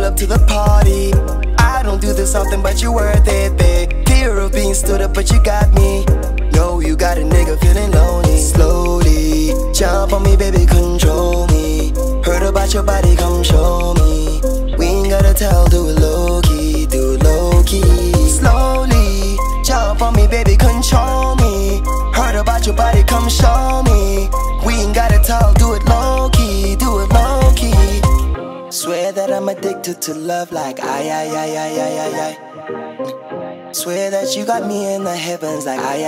pull up to the party. I don't do this often, but you're worth it, babe. Fear of being stood up, but you got me. Yo, you got a nigga feeling lonely. Slowly, jump on me, baby, control me. Heard about your body, come show me. We ain't gotta tell, do it low-key, do it low-key. Slowly, jump on me, baby, control me. Heard about your body, come show me. We ain't gotta tell, do it low-key, do it low-key. Swear that I'm addicted to love like I. Swear that you got me in the heavens like I.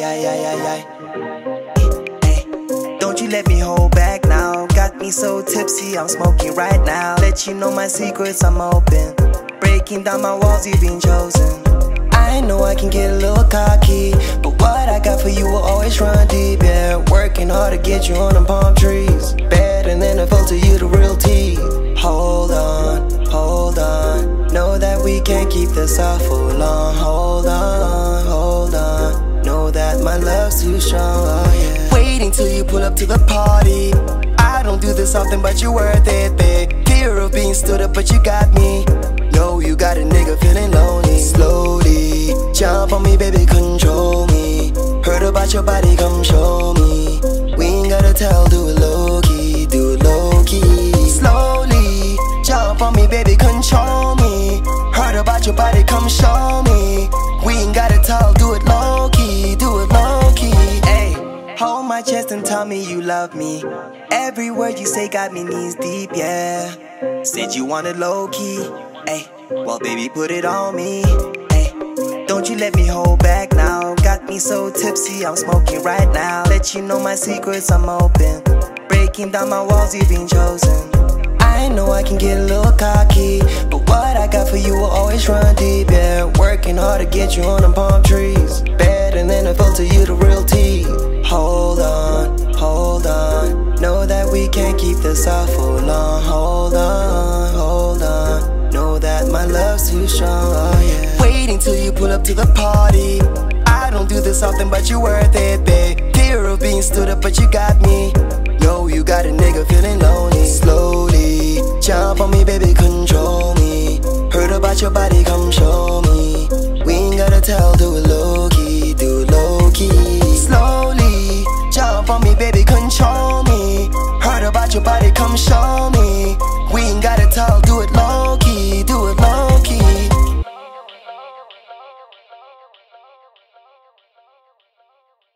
Ay, don't you let me hold back now. Got me so tipsy, I'm smoking right now. Let you know my secrets, I'm open. Breaking down my walls, you've been chosen. I know I can get a little cocky, but what I got for you will always run deep, yeah. Working hard to get you on them palm trees. Better than a photo, you the real tea. Hold on, hold on. Know that we can't keep this up for long. Hold on, hold on. Know that my love's too strong, oh yeah. Waiting till you pull up to the party. I don't do this often, but you're worth it, babe. Fear of being stood up, but you got me. Yo, you got a nigga feeling lonely. Slowly, jump on me, baby, control me. Heard about your body, come show me. We ain't gotta tell, do it low-key, do it low-key. Slowly, jump on me, baby, control me. Heard about your body, come show me. We ain't gotta tell, do it low-key, do it low-key. Ay, hold my chest and tell me you love me. Every word you say got me knees deep, yeah. Said you wanted low-key, ay, well baby put it on me. Ay, don't you let me hold back now. Got me so tipsy, I'm smoking right now. Let you know my secrets, I'm open. Breaking down my walls, you've been chosen. I know I can get a little cocky, but what I got for you will always run deep, yeah. Working hard to get you on them palm trees. Better than a photo, you the real tea. Hold on, hold on. Know that we can't keep this up for long. Hold on, hold on. Know that my love's too strong, oh yeah. Waiting till you pull up to the party. I don't do this often, but you're worth it, babe. Fear of being stood up, but you got me. Yo, you got a nigga feeling lonely. Slowly, jump on me, baby, control me. Heard about your body, come show me. We ain't gotta tell, do it low-key, do it low-key. Slowly, jump on me, baby, control me. Heard about your body, come show me. We ain't gotta tell, do it low-key.